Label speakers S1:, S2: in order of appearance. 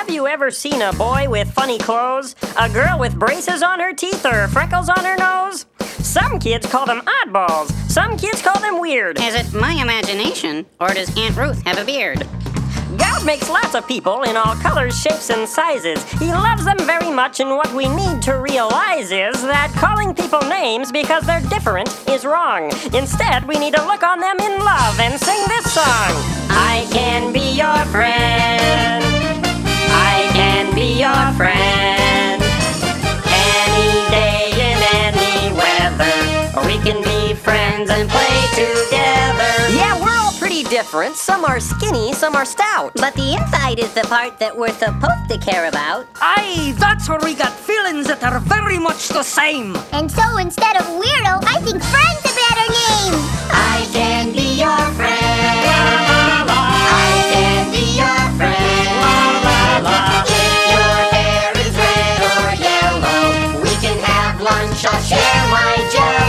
S1: Have you ever seen a boy with funny clothes? A girl with braces on her teeth or freckles on her nose? Some kids call them oddballs. Some kids call them weird.
S2: Is it my imagination, or does Aunt Ruth have a beard?
S1: God makes lots of people in all colors, shapes, and sizes. He loves them very much, and what we need to realize is that calling people names because they're different is wrong. Instead, we need to look on them in love and sing this song. I can be your friend. I can be your friend. Any day in any weather, we can be friends and play together. Yeah, we're all pretty different. Some are skinny, some are stout.
S2: But the inside is the part that we're supposed to care about.
S3: Aye, that's where we got feelings that are very much the same.
S4: And so instead of weirdo, I think friend's a better name.
S1: I can be your friend. I can be your friend. If your hair is red or yellow, we can have lunch. I'll share my jello.